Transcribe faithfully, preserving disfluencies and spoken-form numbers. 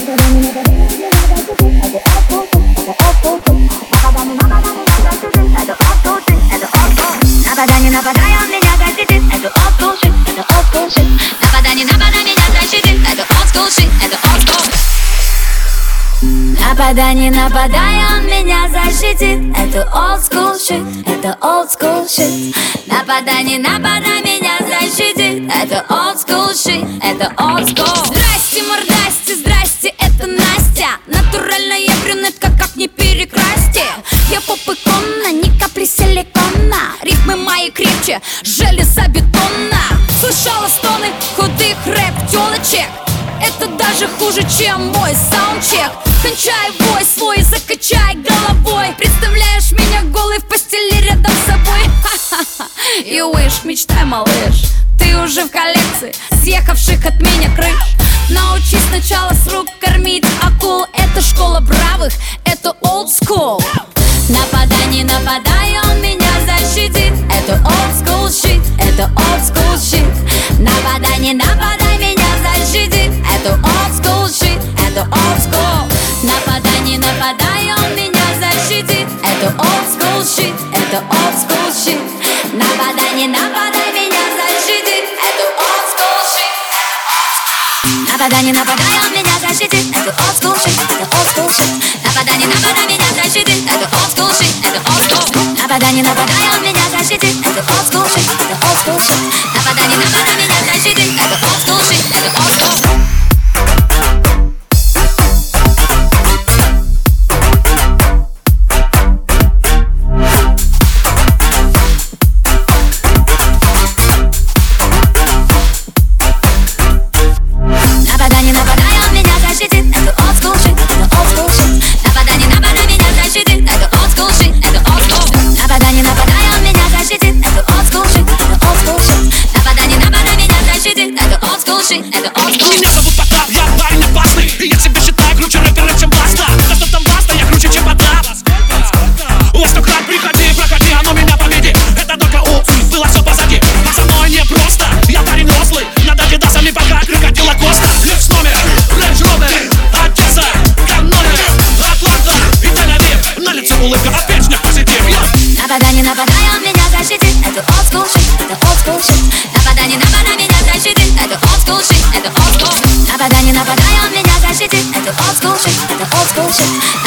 Нападай, не нападай, он меня защитит. Это old school shit, это old school shit. Нападай, не нападай, меня защитит. Это old school shit, это old school. Нападай, не нападай, он меня защитит. Это old school shit, это old school shit. Нападай, не нападай, меня защитит. Это old school shit, это old school. Здрасте, мордасте, здрасте, это Настя. Натуральная брюнетка, как не перекрасьте. Я поп-икона, ни капли силикона. Ритмы мои крепче железобетона. Слышала стоны худых рэп-тёлочек. Это даже хуже, чем мой саундчек. Кончай вой свой, закачай головой. Представляешь меня голой в постели рядом с собой. Ха-ха-ха. You wish, мечтай, малыш. Ты уже в коллекции съехавших от меня крыш. Научись сначала с рук кормить акул. Это школа бравых, это old school. Нападай, не нападай, он меня защитит. Это old school shit, это old school shit. Нападай, не нападай, меня защитит. Это old school shit, это old school. Нападай, не нападай, он меня защитит. Это old school shit, это old school shit. Нападай, не нападай, меня защитит. Это old school shit, это old school. Нападай, не нападай, он меня защитит. Это old school shit, это old school shit. Нападай, не нападай, меня защитит. Это old school shit, это old school. Нападай, не нападай, он меня защитит. Это old school shit, это old school shit. Нападай, не нападай, меня защитит. Это old school shit, это old school. Нападай, не нападай, он меня защитит. Это old school shit, это old school shit. Нападай, не нападай, меня защитит. Это old school shit, это old school. Нападай, не нападай, он меня защитит. Это old school shit, это old school shit. Нападай, не нападай, меня защитит. Это old school shit, это old school. Меня зовут Потап, я парень опасный. И я себя считаю круче рэпера, чем Баста. Да что там Баста, я круче, чем Потап. У вас крат, приходи, проходи, а ну меня победи. Это только у, было все позади. А со мной не просто, я парень рослый. Над адидасами пока крокодила Коста. Люкс номер, Рейндж Ровер, Одесса, каноны, Атланта и Тель-Авив. На лице улыбка, опять снег позитив. Нападай, не нападай, он меня защитит. Это old school shit, это old school shit. Нападай, не нападай, меня защитит. Это old school shit, это old school. Нападай, не нападай, он меня защитит. Это old school shit, это old school shit.